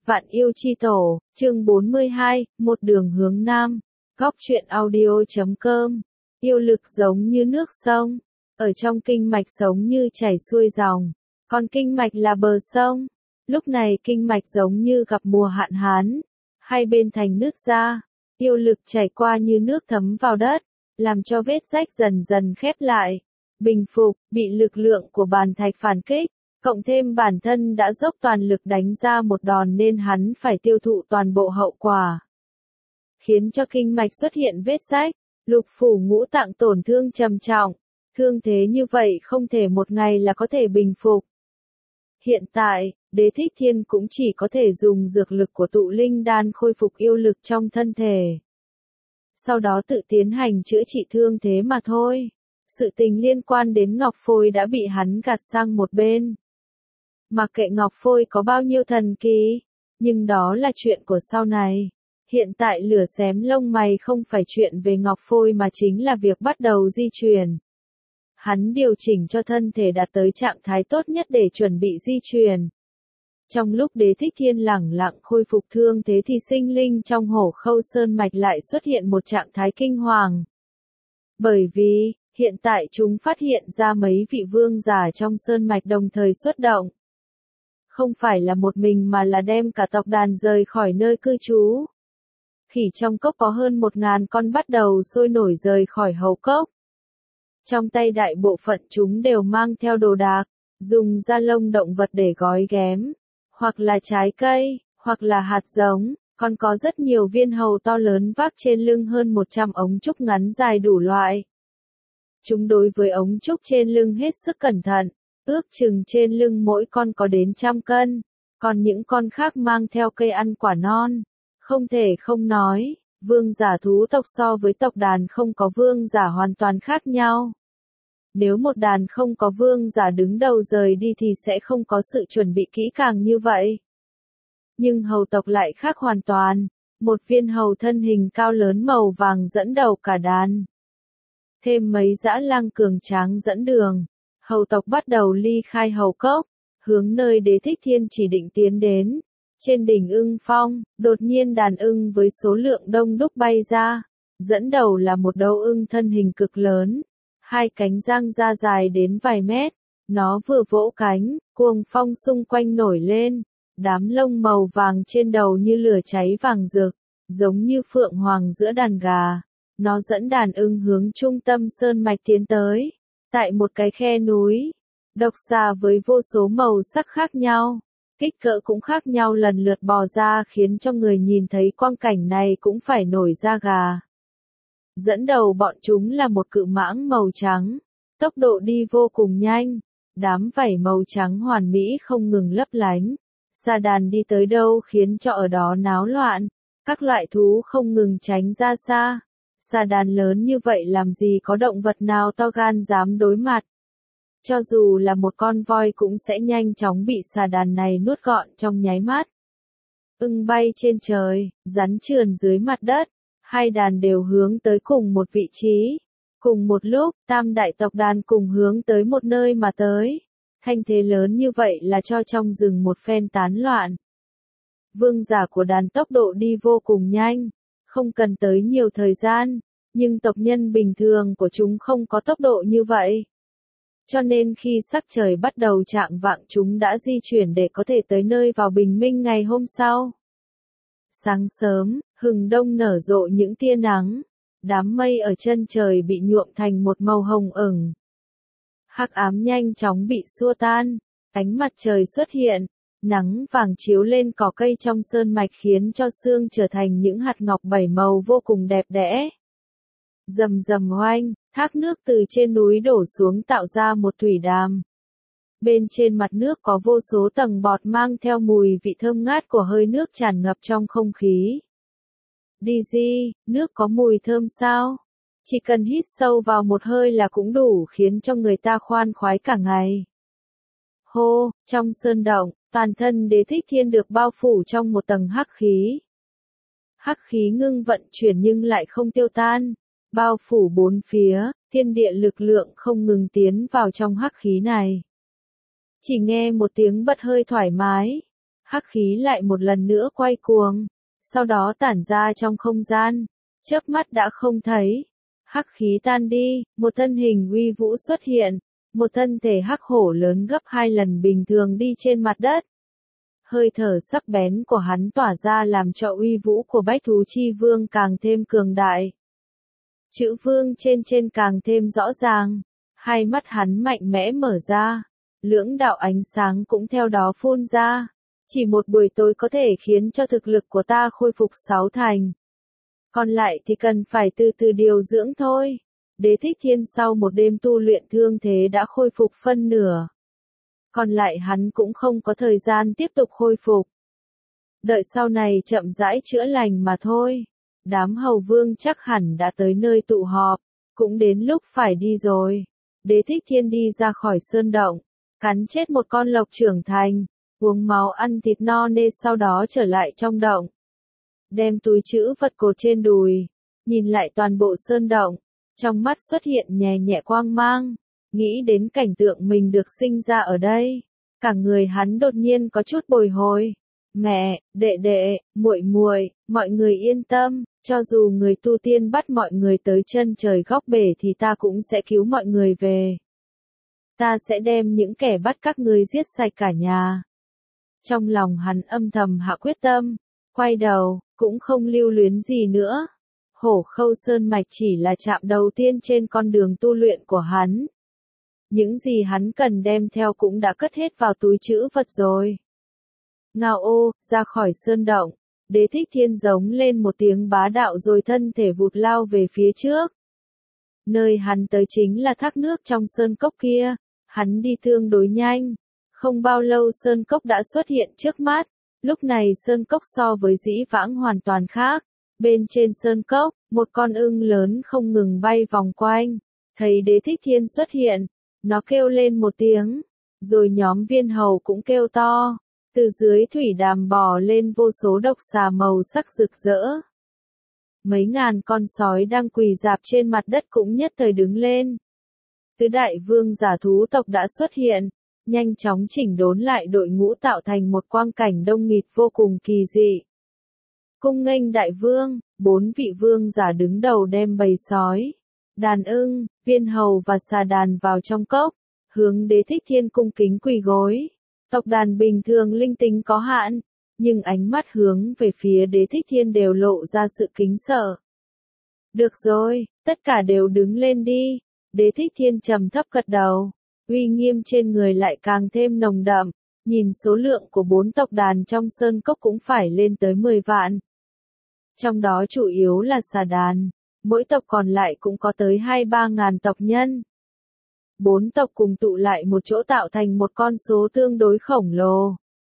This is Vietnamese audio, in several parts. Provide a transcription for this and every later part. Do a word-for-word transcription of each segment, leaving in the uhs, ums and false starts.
Vạn yêu chi tổ, chương bốn mươi hai, một đường hướng nam. Góc truyện audio chấm com. Yêu lực giống như nước sông, ở trong kinh mạch sống như chảy xuôi dòng, còn kinh mạch là bờ sông. Lúc này kinh mạch giống như gặp mùa hạn hán, hai bên thành nứt ra, yêu lực chảy qua như nước thấm vào đất, làm cho vết rách dần dần khép lại, bình phục, bị lực lượng của bàn thạch phản kích. Cộng thêm bản thân đã dốc toàn lực đánh ra một đòn nên hắn phải tiêu thụ toàn bộ hậu quả. Khiến cho kinh mạch xuất hiện vết rách, lục phủ ngũ tạng tổn thương trầm trọng. Thương thế như vậy không thể một ngày là có thể bình phục. Hiện tại, Đế Thích Thiên cũng chỉ có thể dùng dược lực của tụ linh đan khôi phục yêu lực trong thân thể. Sau đó tự tiến hành chữa trị thương thế mà thôi. Sự tình liên quan đến Ngọc Phôi đã bị hắn gạt sang một bên. Mặc kệ Ngọc Phôi có bao nhiêu thần kỳ, nhưng đó là chuyện của sau này. Hiện tại lửa xém lông mày không phải chuyện về Ngọc Phôi mà chính là việc bắt đầu di chuyển. Hắn điều chỉnh cho thân thể đạt tới trạng thái tốt nhất để chuẩn bị di chuyển. Trong lúc Đế Thích Thiên lẳng lặng khôi phục thương thế thì sinh linh trong Hổ Khâu Sơn Mạch lại xuất hiện một trạng thái kinh hoàng. Bởi vì, hiện tại chúng phát hiện ra mấy vị vương giả trong Sơn Mạch đồng thời xuất động. Không phải là một mình mà là đem cả tộc đàn rời khỏi nơi cư trú. Khỉ trong cốc có hơn một ngàn con bắt đầu sôi nổi rời khỏi hầu cốc. Trong tay đại bộ phận chúng đều mang theo đồ đạc, dùng da lông động vật để gói ghém, hoặc là trái cây, hoặc là hạt giống, còn có rất nhiều viên hầu to lớn vác trên lưng hơn một trăm ống trúc ngắn dài đủ loại. Chúng đối với ống trúc trên lưng hết sức cẩn thận. Ước chừng trên lưng mỗi con có đến trăm cân, còn những con khác mang theo cây ăn quả non. Không thể không nói, vương giả thú tộc so với tộc đàn không có vương giả hoàn toàn khác nhau. Nếu một đàn không có vương giả đứng đầu rời đi thì sẽ không có sự chuẩn bị kỹ càng như vậy. Nhưng hầu tộc lại khác hoàn toàn, một viên hầu thân hình cao lớn màu vàng dẫn đầu cả đàn. Thêm mấy dã lang cường tráng dẫn đường. Hầu tộc bắt đầu ly khai hầu cốc, hướng nơi Đế Thích Thiên chỉ định tiến đến. Trên đỉnh ưng phong, đột nhiên đàn ưng với số lượng đông đúc bay ra. Dẫn đầu là một đầu ưng thân hình cực lớn, hai cánh giang ra dài đến vài mét. Nó vừa vỗ cánh, cuồng phong xung quanh nổi lên. Đám lông màu vàng trên đầu như lửa cháy vàng rực, giống như phượng hoàng giữa đàn gà. Nó dẫn đàn ưng hướng trung tâm sơn mạch tiến tới. Tại một cái khe núi, độc xà với vô số màu sắc khác nhau, kích cỡ cũng khác nhau lần lượt bò ra khiến cho người nhìn thấy quang cảnh này cũng phải nổi da gà. Dẫn đầu bọn chúng là một cự mãng màu trắng, tốc độ đi vô cùng nhanh, đám vảy màu trắng hoàn mỹ không ngừng lấp lánh. Sa đàn đi tới đâu khiến cho ở đó náo loạn, các loại thú không ngừng tránh ra xa. Sa đàn lớn như vậy làm gì có động vật nào to gan dám đối mặt. Cho dù là một con voi cũng sẽ nhanh chóng bị sa đàn này nuốt gọn trong nháy mắt. Ưng bay trên trời, rắn trườn dưới mặt đất, hai đàn đều hướng tới cùng một vị trí. Cùng một lúc, tam đại tộc đàn cùng hướng tới một nơi mà tới. Thanh thế lớn như vậy là cho trong rừng một phen tán loạn. Vương giả của đàn tốc độ đi vô cùng nhanh. Không cần tới nhiều thời gian, nhưng tộc nhân bình thường của chúng không có tốc độ như vậy. Cho nên khi sắc trời bắt đầu chạng vạng chúng đã di chuyển để có thể tới nơi vào bình minh ngày hôm sau. Sáng sớm, hừng đông nở rộ những tia nắng, đám mây ở chân trời bị nhuộm thành một màu hồng ửng. Hắc ám nhanh chóng bị xua tan, ánh mặt trời xuất hiện. Nắng vàng chiếu lên cỏ cây trong sơn mạch khiến cho sương trở thành những hạt ngọc bảy màu vô cùng đẹp đẽ. Rầm rầm oanh, thác nước từ trên núi đổ xuống tạo ra một thủy đàm. Bên trên mặt nước có vô số tầng bọt mang theo mùi vị thơm ngát của hơi nước tràn ngập trong không khí. Đi gì, nước có mùi thơm sao? Chỉ cần hít sâu vào một hơi là cũng đủ khiến cho người ta khoan khoái cả ngày. Hô, trong sơn động, toàn thân Đế Thích Thiên được bao phủ trong một tầng hắc khí. Hắc khí ngưng vận chuyển nhưng lại không tiêu tan, bao phủ bốn phía, thiên địa lực lượng không ngừng tiến vào trong hắc khí này. Chỉ nghe một tiếng bật hơi thoải mái, hắc khí lại một lần nữa quay cuồng, sau đó tản ra trong không gian, chớp mắt đã không thấy. Hắc khí tan đi, một thân hình uy vũ xuất hiện, một thân thể hắc hổ lớn gấp hai lần bình thường đi trên mặt đất. Hơi thở sắc bén của hắn tỏa ra làm cho uy vũ của Bách Thú Chi Vương càng thêm cường đại. Chữ vương trên trên càng thêm rõ ràng, hai mắt hắn mạnh mẽ mở ra, lưỡng đạo ánh sáng cũng theo đó phun ra. Chỉ một buổi tối có thể khiến cho thực lực của ta khôi phục sáu thành. Còn lại thì cần phải từ từ điều dưỡng thôi. Đế Thích Thiên sau một đêm tu luyện thương thế đã khôi phục phân nửa. Còn lại hắn cũng không có thời gian tiếp tục khôi phục. Đợi sau này chậm rãi chữa lành mà thôi. Đám hầu vương chắc hẳn đã tới nơi tụ họp, cũng đến lúc phải đi rồi. Đế Thích Thiên đi ra khỏi sơn động, cắn chết một con lộc trưởng thành, uống máu ăn thịt no nê sau đó trở lại trong động. Đem túi trữ vật cột trên đùi, nhìn lại toàn bộ sơn động, trong mắt xuất hiện nhẹ nhẹ quang mang, nghĩ đến cảnh tượng mình được sinh ra ở đây, cả người hắn đột nhiên có chút bồi hồi. Mẹ, đệ đệ, muội muội, mọi người yên tâm, cho dù người tu tiên bắt mọi người tới chân trời góc bể thì ta cũng sẽ cứu mọi người về. Ta sẽ đem những kẻ bắt các ngươi giết sạch cả nhà. Trong lòng hắn âm thầm hạ quyết tâm, quay đầu, cũng không lưu luyến gì nữa. Hổ Khâu Sơn Mạch chỉ là trạm đầu tiên trên con đường tu luyện của hắn. Những gì hắn cần đem theo cũng đã cất hết vào túi trữ vật rồi. Ngao ô, ra khỏi sơn động, Đế Thích Thiên giống lên một tiếng bá đạo rồi thân thể vụt lao về phía trước. Nơi hắn tới chính là thác nước trong sơn cốc kia, hắn đi tương đối nhanh. Không bao lâu sơn cốc đã xuất hiện trước mắt, lúc này sơn cốc so với dĩ vãng hoàn toàn khác. Bên trên sơn cốc, một con ưng lớn không ngừng bay vòng quanh, thấy Đế Thích Thiên xuất hiện, nó kêu lên một tiếng, rồi nhóm viên hầu cũng kêu to. Từ dưới thủy đàm bò lên vô số độc xà màu sắc rực rỡ. Mấy ngàn con sói đang quỳ rạp trên mặt đất cũng nhất thời đứng lên. Tứ đại vương giả thú tộc đã xuất hiện, nhanh chóng chỉnh đốn lại đội ngũ tạo thành một quang cảnh đông nghịt vô cùng kỳ dị. Cung nghênh đại vương, bốn vị vương giả đứng đầu đem bầy sói, đàn ưng, viên hầu và xà đàn vào trong cốc, hướng Đế Thích Thiên cung kính quỳ gối. Tộc đàn bình thường linh tính có hạn, nhưng ánh mắt hướng về phía Đế Thích Thiên đều lộ ra sự kính sợ. Được rồi, tất cả đều đứng lên đi. Đế Thích Thiên trầm thấp gật đầu, uy nghiêm trên người lại càng thêm nồng đậm, nhìn số lượng của bốn tộc đàn trong sơn cốc cũng phải lên tới mười vạn. Trong đó chủ yếu là xà đàn, mỗi tộc còn lại cũng có tới hai ba ngàn tộc nhân. Bốn tộc cùng tụ lại một chỗ tạo thành một con số tương đối khổng lồ.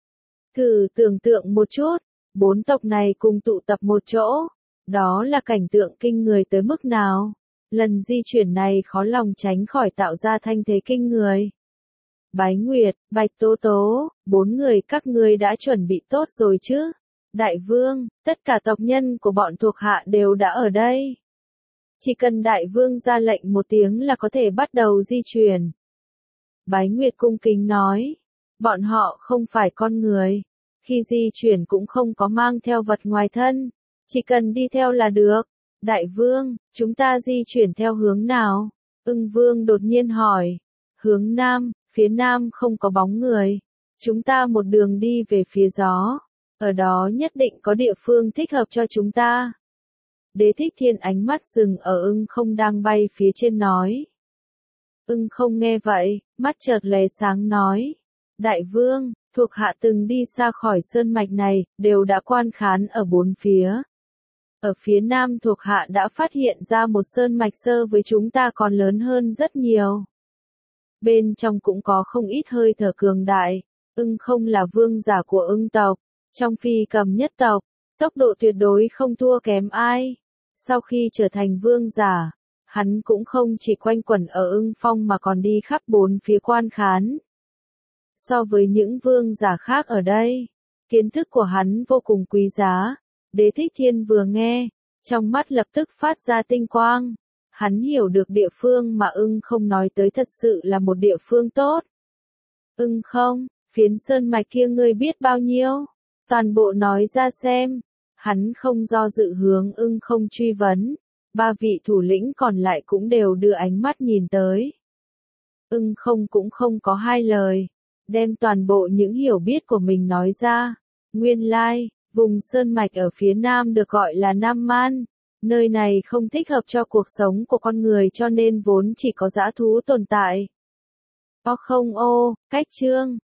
Thử tưởng tượng một chút, bốn tộc này cùng tụ tập một chỗ, đó là cảnh tượng kinh người tới mức nào. Lần di chuyển này khó lòng tránh khỏi tạo ra thanh thế kinh người. Bái Nguyệt, Bạch Tố Tố, bốn người các ngươi đã chuẩn bị tốt rồi chứ? Đại vương, tất cả tộc nhân của bọn thuộc hạ đều đã ở đây. Chỉ cần đại vương ra lệnh một tiếng là có thể bắt đầu di chuyển. Bái Nguyệt cung kính nói, bọn họ không phải con người, khi di chuyển cũng không có mang theo vật ngoài thân, chỉ cần đi theo là được. Đại vương, chúng ta di chuyển theo hướng nào? Ưng vương đột nhiên hỏi. Hướng nam, phía nam không có bóng người. Chúng ta một đường đi về phía gió. Ở đó nhất định có địa phương thích hợp cho chúng ta. Đế Thích Thiên ánh mắt dừng ở ưng không đang bay phía trên nói. Ưng không nghe vậy, mắt chợt lóe sáng nói. Đại vương, thuộc hạ từng đi xa khỏi sơn mạch này, đều đã quan khán ở bốn phía. Ở phía nam thuộc hạ đã phát hiện ra một sơn mạch sơ với chúng ta còn lớn hơn rất nhiều. Bên trong cũng có không ít hơi thở cường đại, ưng không là vương giả của ưng tộc, trong phi cầm nhất tộc, tốc độ tuyệt đối không thua kém ai. Sau khi trở thành vương giả, hắn cũng không chỉ quanh quẩn ở ưng phong mà còn đi khắp bốn phía quan khán. So với những vương giả khác ở đây, kiến thức của hắn vô cùng quý giá. Đế Thích Thiên vừa nghe, trong mắt lập tức phát ra tinh quang. Hắn hiểu được địa phương mà ưng không nói tới thật sự là một địa phương tốt. Ưng không, phiến sơn mạch kia ngươi biết bao nhiêu? Toàn bộ nói ra xem. Hắn không do dự hướng ưng không truy vấn. Ba vị thủ lĩnh còn lại cũng đều đưa ánh mắt nhìn tới. Ưng không cũng không có hai lời. Đem toàn bộ những hiểu biết của mình nói ra. Nguyên lai, vùng sơn mạch ở phía nam được gọi là Nam Man. Nơi này không thích hợp cho cuộc sống của con người cho nên vốn chỉ có dã thú tồn tại. O không ô, cách chương.